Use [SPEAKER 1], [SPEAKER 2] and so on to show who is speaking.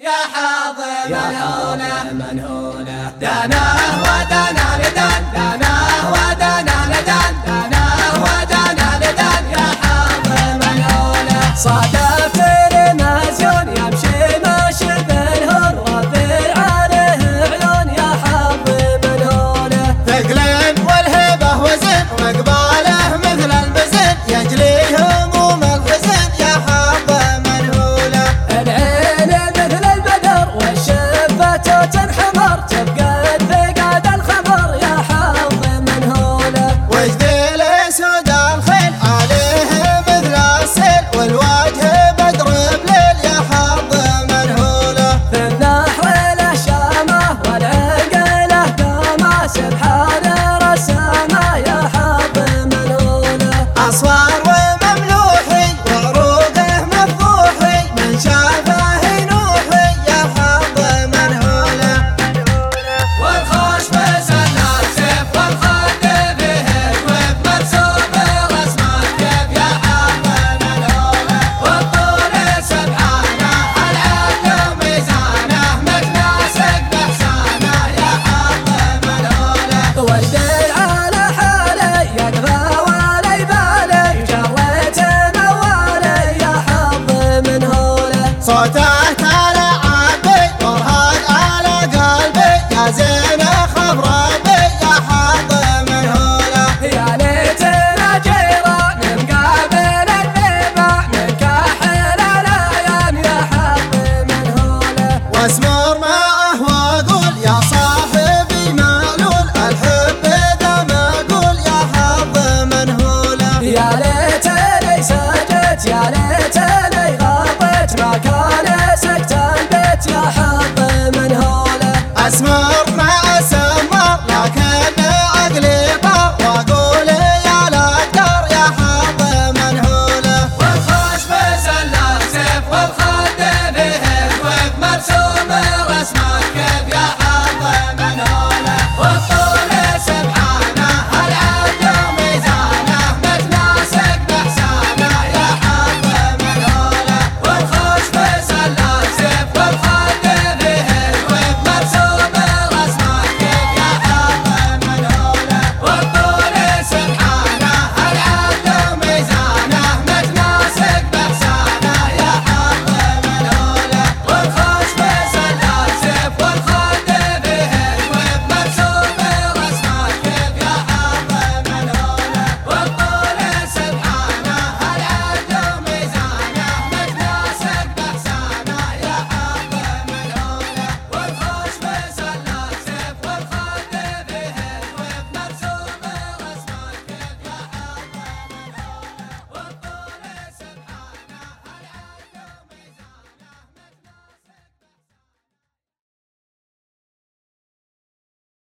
[SPEAKER 1] يا حظ منهونة دناه ودنا لدن دناه ودنا لدن دناه ودنا لدن يا حظ منهونة صادف المزيون يمشي ماشي بالهون وفي عليه عيون يا حظ منهونة
[SPEAKER 2] ثقلين والهبة وزن وقباله مثل البزن يجلي هموم الحزن يا حظ منهونة
[SPEAKER 1] العين مثل البدر والشفة تنحمر تبقى فقد الخبر يا حظ منهونة
[SPEAKER 2] وجديل سود الخيل عليه مثل السيل والوجه بدر بليل يا حظ منهونة
[SPEAKER 1] في النحر له شامة والعقله قامة سبحان رسامة يا حظ منهونة
[SPEAKER 2] أصوار ومملوحي وعروقه مفضوحي من شافه ينوحي يا حظ منهونة
[SPEAKER 1] والخوش بسنة سيف والخد فيه الوف مرسوم رسمه كيف يا حظ منهونة والطول سبحانه العدل وميزانه متناسق بإحسانه يا حظ منهونة والدل على حالي يقضى ولا يبالي جريت موالي يا حظ منهونة
[SPEAKER 2] صوته